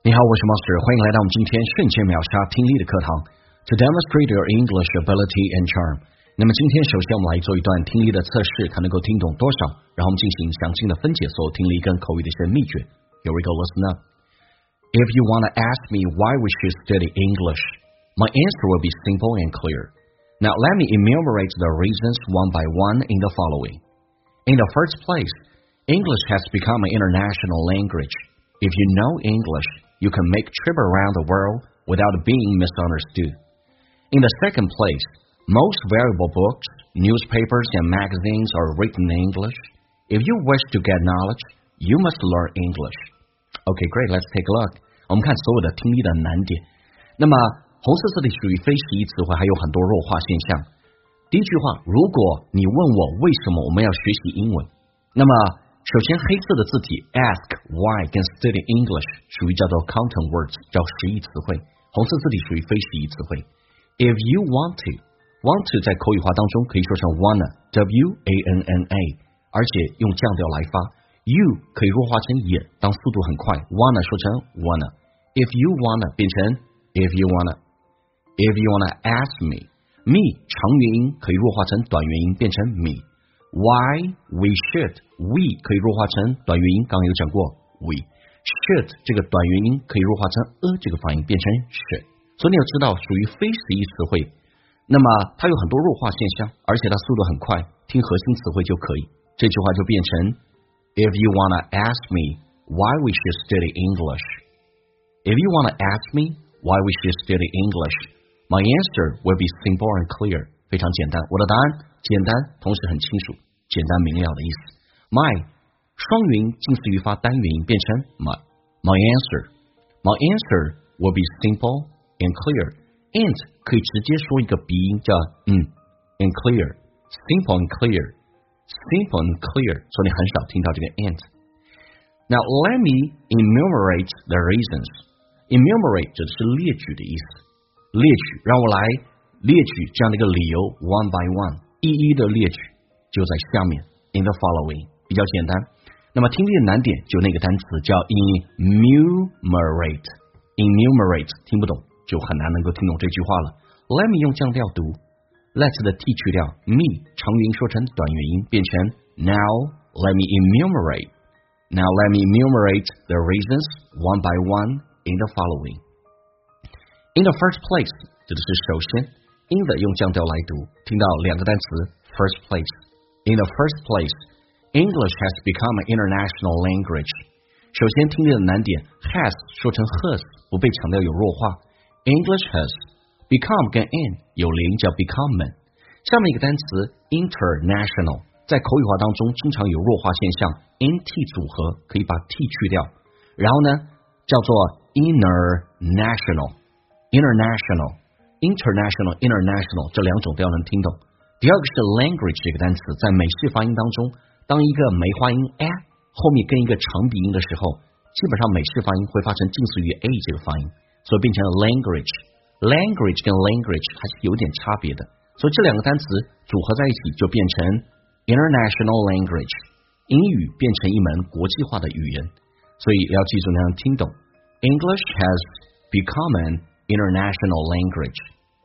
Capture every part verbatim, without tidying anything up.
你好，我是 Master， 欢迎来到我们今天瞬间秒杀听力的课堂。To demonstrate your English ability and charm， 那么今天首先我们来做一段听力的测试，看能够听懂多少，然后我们进行详尽的分解所有听力跟口语的一些秘诀。Here we go, listen up. If you want to ask me why we should study English, my answer will be simple and clear. Now let me enumerate the reasons one by one in the following. In the first place, English has become an international language. If you know English, you can make trip around the world without being misunderstood. In the second place, most valuable books, newspapers, and magazines are written in English. If you wish to get knowledge, you must learn English. Okay, great. Let's take a look. 我们看所有的听力的难点。那么红色字体属于非习义词汇，还有很多弱化现象。第一句话，如果你问我为什么我们要学习英文，那么首先黑色的字体 ask why 跟 study English 属于叫做 content words 叫实义词汇，红色字体属于非实义词汇。If you want to want to 在口语化当中可以说成 wanna w a n n a， 而且用降调来发。You 可以弱化成也，当速度很快 wanna 说成 wanna。 If you wanna 变成 if you wanna。 If you wanna ask me me 长元音可以弱化成短元音变成 me。 Why we should we 可以弱化成短元音，刚刚有讲过 we should 这个短元音可以弱化成 a 这个发音变成 should， 所以你要知道属于非实义词汇，那么它有很多弱化现象，而且它速度很快，听核心词汇就可以。这句话就变成 If you wanna ask me why we should study English, If you wanna ask me why we should study English, my answer will be simple and clear。 非常简单，我的答案简单，同时很清楚，简单明了的意思。My 双元音近似于发单元音变成 my my answer my answer will be simple and clear。 And 可以直接说一个鼻音叫嗯 and clear simple and clear simple and clear， 所以你很少听到这个 and。 Now let me enumerate the reasons。 Enumerate 指的是列举的意思，列举让我来列举这样的一个理由 one by one， 一一的列举就在下面 in the following， 比较简单。那么听力的难点就那个单词叫 enumerate enumerate 听不懂就很难能够听懂这句话了。 Let me 用降调读， Let 的 t 去掉， me 长元音说成短元音变成 Now let me enumerate Now let me enumerate the reasons one by one in the following. In the first place 指的是首先in the 用降调来读，听到两个单词 first place。 In the first place, English has become an international language。 首先听力的难点 has 说成 has 不被强调有弱化， English has become 跟 in 有连音叫 become。 下面一个单词 international 在口语化当中经常有弱化现象， nt 组合可以把 t 去掉，然后呢叫做 international international International, international 这两种都要能听懂。第二个是 language 这个单词，在美式发音当中，当一个梅花音 a 后面跟一个长鼻音的时候，基本上美式发音会发成近似于 a 这个发音，所以变成 language。 Language 跟 language 还是有点差别的，所以这两个单词组合在一起就变成 international language， 英语变成一门国际化的语言，所以要记住那样听懂。 English has become an international language.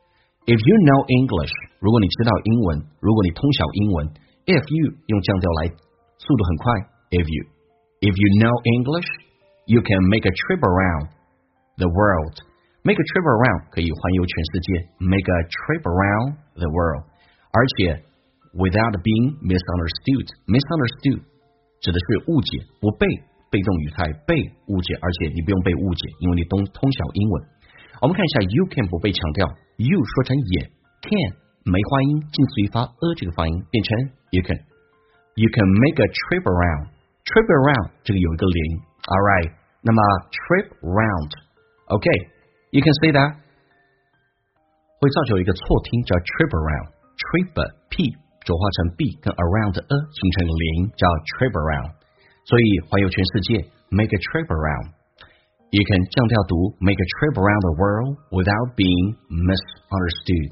If you know English， 如果你知道英文，如果你通晓英文 if you 用降调来，速度很快 if you if you know English, you can make a trip around the world. Make a trip around 可以环游全世界， make a trip around the world， 而且 without being misunderstood misunderstood 指的是误解，不被被动语态被误解，而且你不用被误解，因为你通通晓英文。我们看一下 you can 不被强调， you 说成也， can 梅花音近似于发 a 这个发音变成 you can you can make a trip around trip around 这个有一个连音 alright， 那么 trip round ok you can say that 会造就一个错听叫 trip around trip p 浊化成 b 跟 around a 形成一个连音叫 trip around， 所以环游全世界 make a trip around。You can 降调读 make a trip around the world without being misunderstood.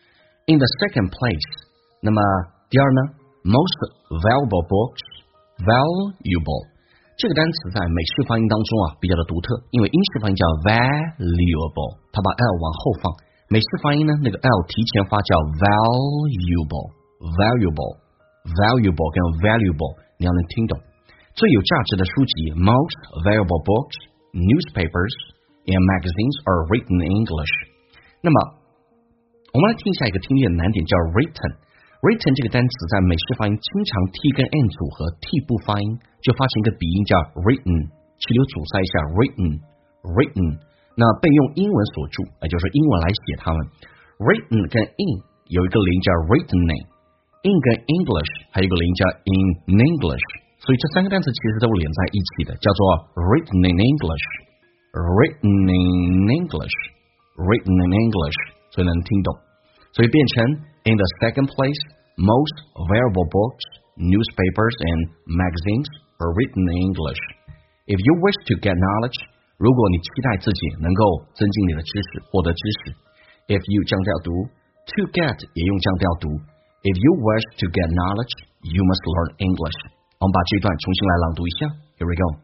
In the second place， 那么第二呢 most valuable books valuable 这个单词在美式发音当中啊比较的独特，因为英式发音叫 valuable， 它把 l 往后放，美式发音呢那个 l 提前发叫 valuable valuable valuable 跟 valuable 你要能听懂。最有价值的书籍 most valuable books, newspapers and magazines are written in English。 那么我们来听一下一个听力的难点叫 written。 written 这个单词在美式发音经常 t 跟 n 组合 t 不发音，就发成一个鼻音叫 written， 气流阻塞一下 written written， 那被用英文锁住，也就是英文来写它们。 written 跟 in 有一个零叫 written，in 跟 English 还有一个零叫 in English， 所以这三个单词其实都连在一起的，叫做 written in English written in English written in English， 所以能听懂，所以变成 in the second place most valuable books, newspapers and magazines are written in English. If you wish to get knowledge， 如果你期待自己能够增进你的知识，获得知识， if you 降调读， to get 也用降调读，If you wish to get knowledge, you must learn English. 我们把这段重新来朗读一下。Here we go.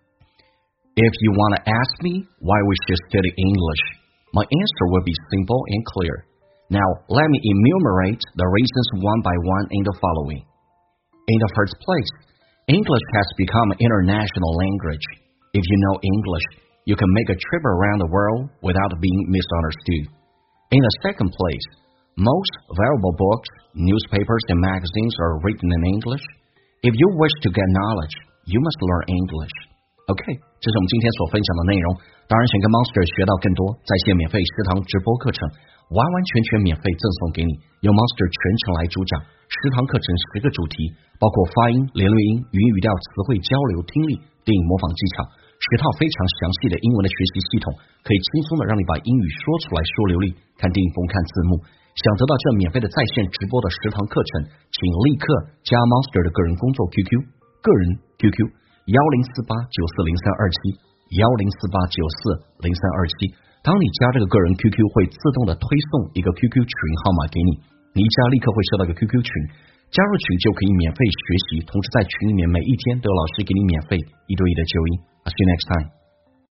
If you want to ask me why we should study English, my answer will be simple and clear. Now, let me enumerate the reasons one by one in the following. In the first place, English has become an international language. If you know English, you can make a trip around the world without being misunderstood. In the second place, most valuable books, newspapers and magazines are written in English. If you wish to get knowledge, you must learn English. OK, 这是我们今天所分享的内容。当然想跟 Monster 学到更多，在线免费食堂直播课程，完完全全免费赠送给你，由 Monster 全程来主讲。十堂课程十个主题，包括发音、连略音、语音语调、词汇交流、听力、电影模仿技巧，十套非常详细的英文的学习系统，可以轻松的让你把英语说出来，说流利。看电影不用看字幕。想得到这免费的在线直播的十堂课程，请立刻加 Monster 的个人工作 Q Q， 个人 Q Q 一零四八九四零三二七一零四八九四零三二七。当你加这个个人 Q Q， 会自动的推送一个 Q Q 群号码给你，你一加立刻会收到一个 Q Q 群，加入群就可以免费学习，同时在群里面每一天都有老师给你免费一对一的纠音。I'll see you next time.